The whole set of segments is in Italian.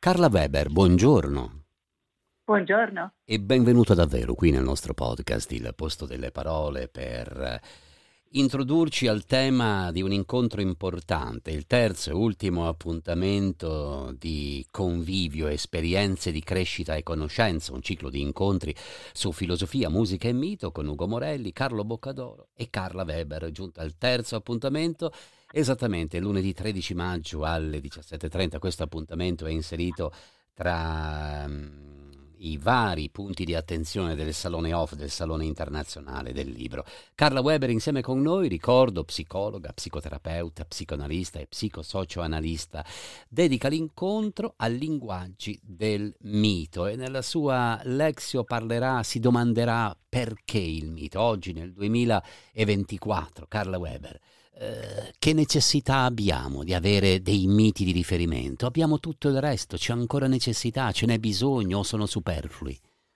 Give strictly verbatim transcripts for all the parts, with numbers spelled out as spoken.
Carla Weber, buongiorno. Buongiorno. E benvenuta davvero qui nel nostro podcast, Il Posto delle Parole, per introdurci al tema di un incontro importante, il terzo e ultimo appuntamento di convivio, esperienze di crescita e conoscenza, un ciclo di incontri su filosofia, musica e mito con Ugo Morelli, Carlo Boccadoro e Carla Weber, giunta al terzo appuntamento. Esattamente lunedì tredici maggio alle diciassette e trenta. Questo appuntamento è inserito tra um, i vari punti di attenzione del Salone Off, del Salone Internazionale del Libro. Carla Weber insieme con noi, ricordo, psicologa, psicoterapeuta, psicoanalista e psicosocioanalista, dedica l'incontro a linguaggi del mito e nella sua Lexio parlerà, si domanderà perché il mito. Oggi nel duemilaventiquattro, Carla Weber, Eh, che necessità abbiamo di avere dei miti di riferimento? Abbiamo tutto il resto, c'è ancora necessità, ce n'è bisogno o sono superflui?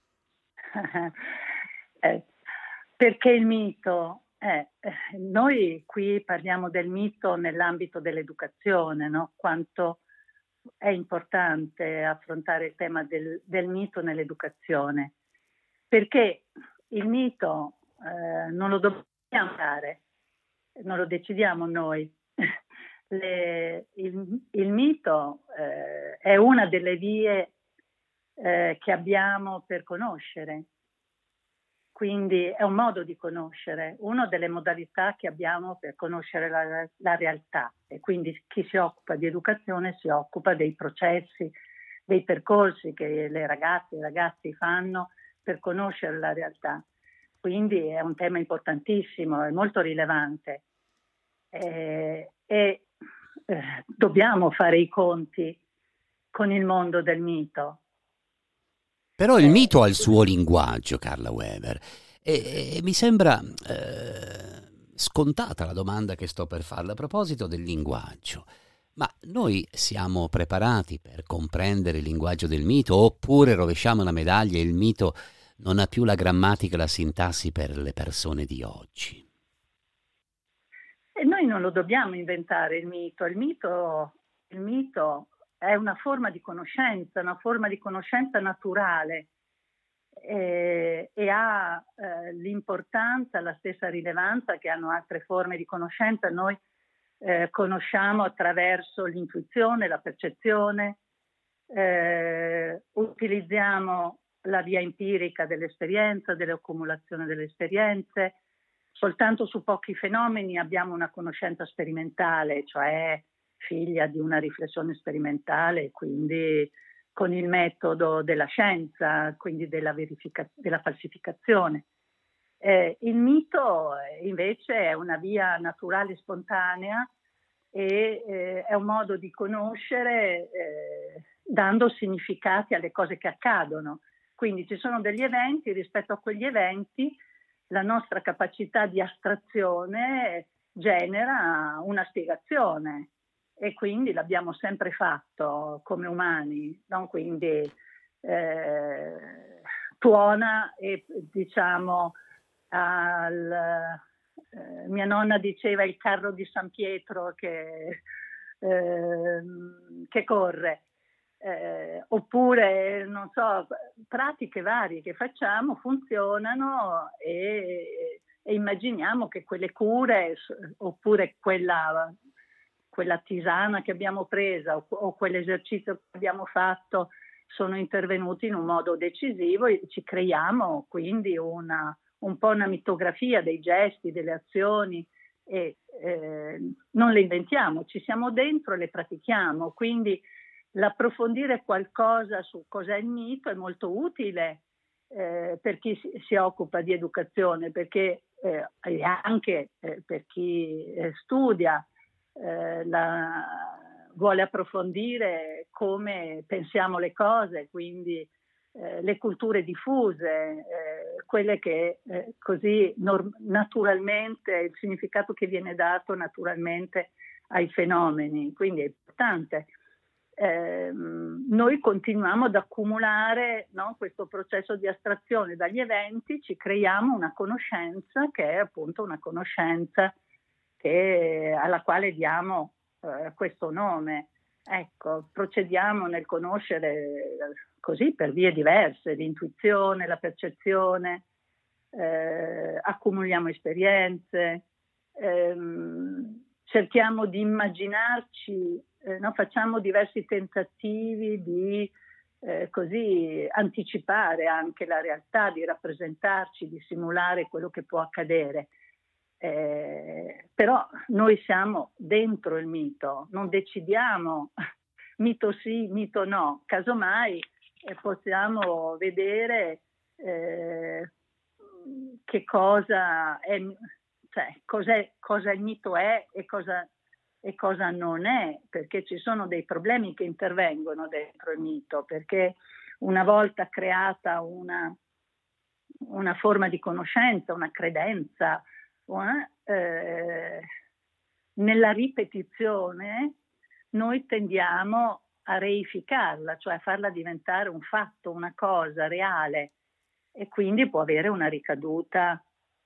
eh, perché il mito? Eh, noi qui parliamo del mito nell'ambito dell'educazione, no? Quanto è importante affrontare il tema del, del mito nell'educazione, perché il mito eh, non lo dobbiamo fare, non lo decidiamo noi. Le, il, il mito eh, è una delle vie eh, che abbiamo per conoscere, quindi è un modo di conoscere, una delle modalità che abbiamo per conoscere la, la realtà, e quindi chi si occupa di educazione si occupa dei processi, dei percorsi che le ragazze e i ragazzi fanno per conoscere la realtà. Quindi è un tema importantissimo, è molto rilevante eh, e eh, dobbiamo fare i conti con il mondo del mito. Però il Eh, mito ha il suo linguaggio, Carla Weber, e, e mi sembra eh, scontata la domanda che sto per farle a proposito del linguaggio. Ma noi siamo preparati per comprendere il linguaggio del mito, oppure rovesciamo la medaglia e il mito non ha più la grammatica e la sintassi per le persone di oggi? E noi non lo dobbiamo inventare il mito. Il mito, il mito è una forma di conoscenza, una forma di conoscenza naturale eh, e ha eh, l'importanza, la stessa rilevanza che hanno altre forme di conoscenza. Noi eh, conosciamo attraverso l'intuizione, la percezione, eh, utilizziamo la via empirica dell'esperienza, dell'accumulazione delle esperienze. Soltanto su pochi fenomeni abbiamo una conoscenza sperimentale, cioè figlia di una riflessione sperimentale, quindi con il metodo della scienza, quindi della, verifica- della falsificazione. Eh, il mito invece è una via naturale e spontanea e eh, è un modo di conoscere eh, dando significati alle cose che accadono. Quindi ci sono degli eventi, rispetto a quegli eventi la nostra capacità di astrazione genera una spiegazione e quindi l'abbiamo sempre fatto come umani, no? Quindi eh, tuona e diciamo al, eh, mia nonna diceva il carro di San Pietro che, eh, che corre. Eh, oppure non so, pratiche varie che facciamo funzionano e, e immaginiamo che quelle cure oppure quella, quella tisana che abbiamo presa o, o quell'esercizio che abbiamo fatto sono intervenuti in un modo decisivo e ci creiamo quindi una, un po' una mitografia dei gesti, delle azioni e eh, non le inventiamo, ci siamo dentro e le pratichiamo, quindi l'approfondire qualcosa su cos'è il mito è molto utile eh, per chi si, si occupa di educazione, perché eh, anche eh, per chi eh, studia, eh, la, vuole approfondire come pensiamo le cose, quindi eh, le culture diffuse, eh, quelle che eh, così norm- naturalmente, il significato che viene dato naturalmente ai fenomeni, quindi è importante. Eh, noi continuiamo ad accumulare, no, questo processo di astrazione dagli eventi, ci creiamo una conoscenza che è appunto una conoscenza che, alla quale diamo eh, questo nome. ecco, procediamo nel conoscere così per vie diverse, l'intuizione, la percezione, eh, accumuliamo esperienze, ehm, cerchiamo di immaginarci, eh, no? Facciamo diversi tentativi di eh, così anticipare anche la realtà, di rappresentarci, di simulare quello che può accadere. Eh, però noi siamo dentro il mito, non decidiamo mito sì, mito no, casomai eh, possiamo vedere eh, che cosa è, cioè cos'è, cosa il mito è e cosa, e cosa non è, perché ci sono dei problemi che intervengono dentro il mito, perché una volta creata una, una forma di conoscenza, una credenza, eh, nella ripetizione noi tendiamo a reificarla, cioè a farla diventare un fatto, una cosa reale, e quindi può avere una ricaduta,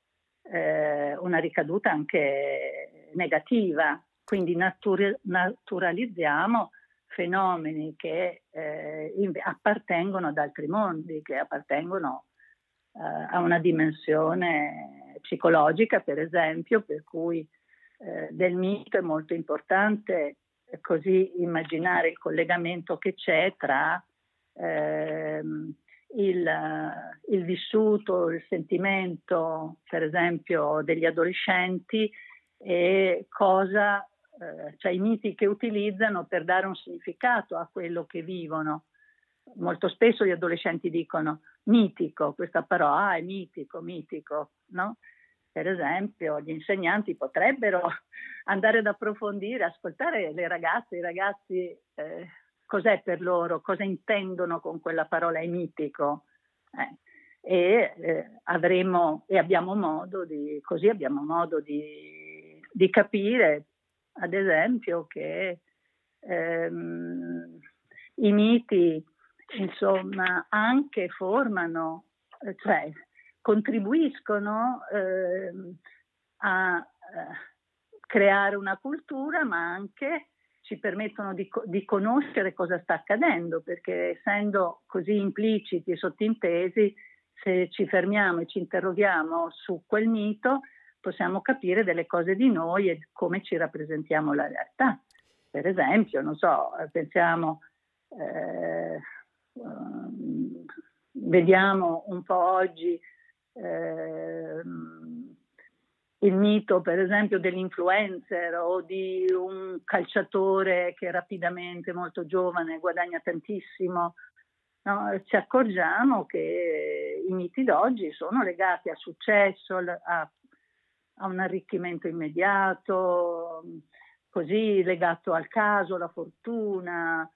eh, una ricaduta anche negativa. Quindi natur- naturalizziamo fenomeni che eh, appartengono ad altri mondi, che appartengono eh, a una dimensione psicologica, per esempio, per cui eh, del mito è molto importante eh, così immaginare il collegamento che c'è tra ehm, il, il vissuto, il sentimento, per esempio, degli adolescenti e cosa, eh, cioè i miti che utilizzano per dare un significato a quello che vivono. Molto spesso gli adolescenti dicono mitico, questa parola ah, è mitico, mitico, no? Per esempio, gli insegnanti potrebbero andare ad approfondire, ascoltare le ragazze, i ragazzi, eh, cos'è per loro, cosa intendono con quella parola è mitico. Eh, e eh, avremo e abbiamo modo di, così abbiamo modo di, di capire, ad esempio, che ehm, i miti, insomma, anche formano, cioè contribuiscono eh, a eh, creare una cultura, ma anche ci permettono di, di conoscere cosa sta accadendo, perché essendo così impliciti e sottintesi, se ci fermiamo e ci interroghiamo su quel mito, possiamo capire delle cose di noi e come ci rappresentiamo la realtà. Per esempio, non so, pensiamo, eh, um, vediamo un po' oggi eh, il mito, per esempio, dell'influencer o di un calciatore che rapidamente, molto giovane, guadagna tantissimo. No, ci accorgiamo che i miti d'oggi sono legati al successo, a, a un arricchimento immediato, così legato al caso, alla fortuna,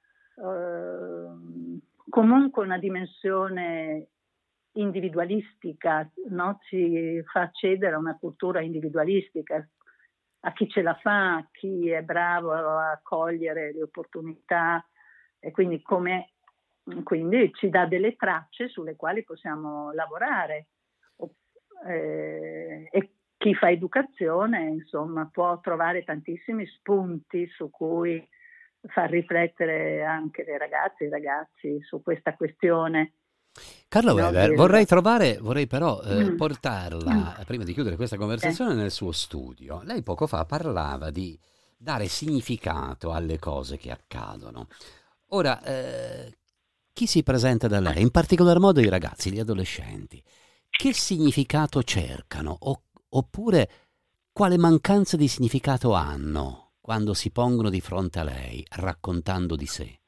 eh, comunque una dimensione individualistica, no? Ci fa accedere a una cultura individualistica, a chi ce la fa, a chi è bravo a cogliere le opportunità, e quindi come quindi ci dà delle tracce sulle quali possiamo lavorare, eh, e chi fa educazione, insomma, può trovare tantissimi spunti su cui far riflettere anche le ragazze e i ragazzi su questa questione. Carla no, Weber, del... vorrei trovare, vorrei però eh, mm. portarla, mm. prima di chiudere questa conversazione, nel suo studio. Lei poco fa parlava di dare significato alle cose che accadono. Ora, eh, chi si presenta da lei, in particolar modo i ragazzi, gli adolescenti, che significato cercano o, oppure quale mancanza di significato hanno quando si pongono di fronte a lei raccontando di sé?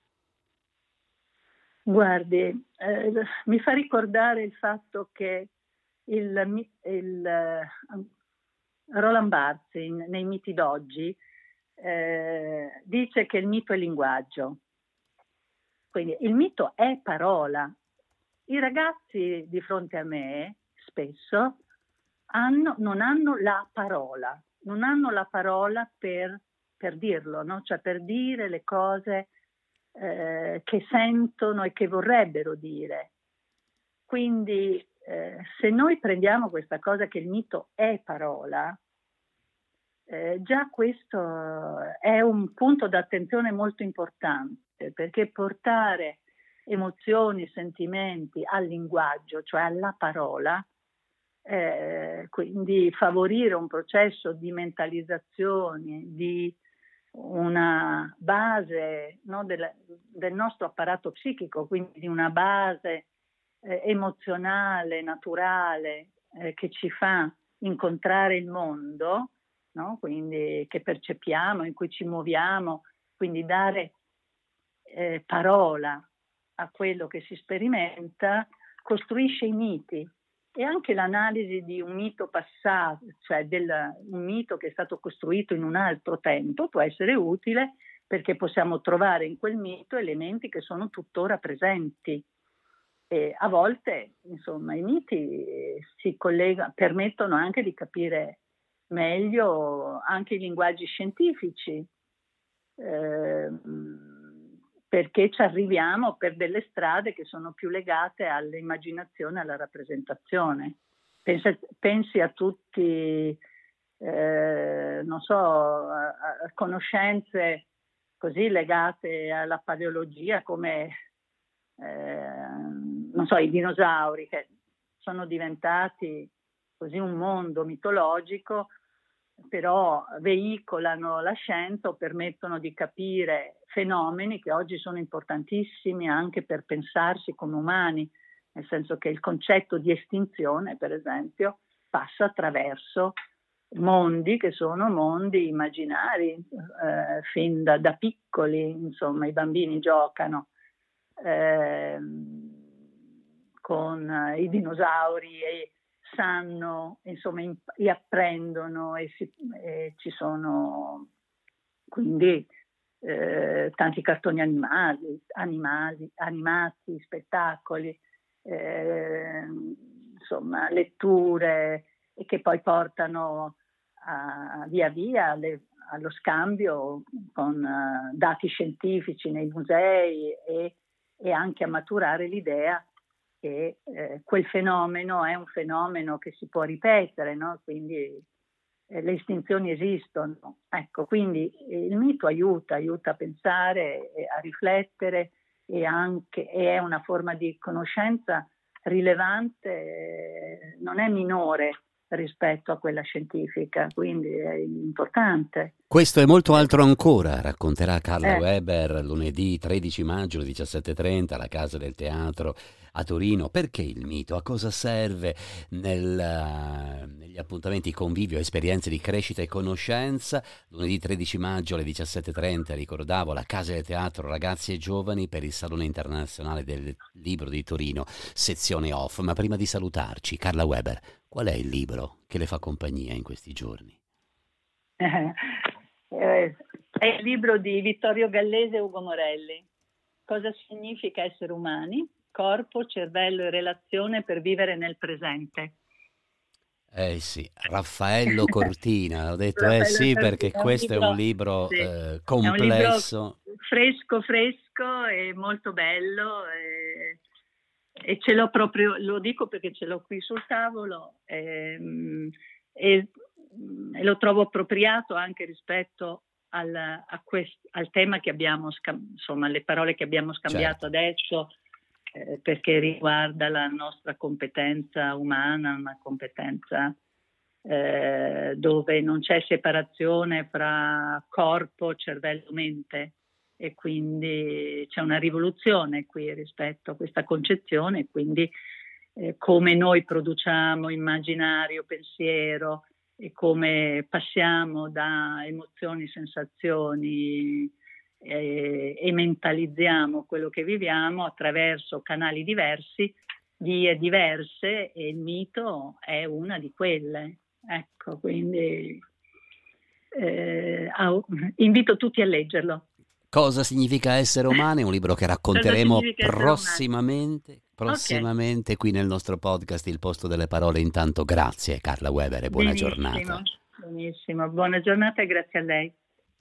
Guardi, eh, mi fa ricordare il fatto che il, il uh, Roland Barthes in, nei miti d'oggi eh, dice che il mito è linguaggio. Quindi il mito è parola. I ragazzi di fronte a me spesso hanno, non hanno la parola, non hanno la parola per, per dirlo, no? Cioè per dire le cose eh, che sentono e che vorrebbero dire. Quindi eh, se noi prendiamo questa cosa che il mito è parola, eh, già questo è un punto d'attenzione molto importante, perché portare emozioni, sentimenti al linguaggio, cioè alla parola, eh, quindi favorire un processo di mentalizzazione, di una base, no, del, del nostro apparato psichico, quindi di una base eh, emozionale, naturale, eh, che ci fa incontrare il mondo, no? Quindi che percepiamo, in cui ci muoviamo, quindi dare eh, parola a quello che si sperimenta, costruisce i miti. E anche l'analisi di un mito passato, cioè del, un mito che è stato costruito in un altro tempo, può essere utile, perché possiamo trovare in quel mito elementi che sono tuttora presenti. E a volte, insomma, i miti si collegano, permettono anche di capire meglio anche i linguaggi scientifici, eh, perché ci arriviamo per delle strade che sono più legate all'immaginazione, alla rappresentazione. Pensi, pensi a tutti, eh, non so, a, a conoscenze così legate alla paleologia, come, eh, non so, i dinosauri, che sono diventati così un mondo mitologico, però veicolano la scienza o permettono di capire fenomeni che oggi sono importantissimi anche per pensarsi come umani, nel senso che il concetto di estinzione, per esempio, passa attraverso mondi che sono mondi immaginari, eh, fin da, da piccoli, insomma, i bambini giocano eh, con i dinosauri e sanno, insomma, imp- e apprendono e, si, e ci sono quindi eh, tanti cartoni animali, animali, animati, spettacoli, eh, insomma, letture, e che poi portano a, via via alle, allo scambio con uh, dati scientifici nei musei e, e anche a maturare l'idea che eh, quel fenomeno è un fenomeno che si può ripetere, no? Quindi eh, le estinzioni esistono. Ecco, quindi eh, il mito aiuta, aiuta a pensare, eh, a riflettere, e anche e è una forma di conoscenza rilevante, eh, non è minore rispetto a quella scientifica, quindi è importante. Questo e molto altro ancora racconterà Carla Eh. Weber lunedì tredici maggio alle diciassette e trenta alla Casa del Teatro a Torino. Perché il mito? A cosa serve nel, negli appuntamenti convivio, esperienze di crescita e conoscenza? Lunedì tredici maggio alle diciassette e trenta, ricordavo, la Casa del Teatro Ragazzi e Giovani per il Salone Internazionale del Libro di Torino, sezione off. Ma prima di salutarci, Carla Weber, qual è il libro che le fa compagnia in questi giorni? Eh, eh, è il libro di Vittorio Gallese e Ugo Morelli. Cosa significa essere umani? Corpo, cervello e relazione per vivere nel presente. Eh sì, Raffaello Cortina, ho detto Raffaello eh sì Cortina, perché è un questo libro, è un libro sì, eh, complesso. È un libro fresco, fresco e molto bello, e, e ce l'ho proprio, lo dico perché ce l'ho qui sul tavolo, e, e, e lo trovo appropriato anche rispetto al, a quest, al tema che abbiamo, insomma, alle parole che abbiamo scambiato, certo, adesso, eh, perché riguarda la nostra competenza umana, una competenza eh, dove non c'è separazione fra corpo, cervello, mente, e quindi c'è una rivoluzione qui rispetto a questa concezione, quindi eh, come noi produciamo immaginario, pensiero, e come passiamo da emozioni, sensazioni eh, e mentalizziamo quello che viviamo attraverso canali diversi, vie diverse, e il mito è una di quelle. Ecco, quindi eh, invito tutti a leggerlo. Cosa significa essere umani? Un libro che racconteremo prossimamente, prossimamente okay, qui nel nostro podcast Il Posto delle Parole. Intanto grazie Carla Weber e buona benissimo, giornata. Benissimo, buona giornata e grazie a lei.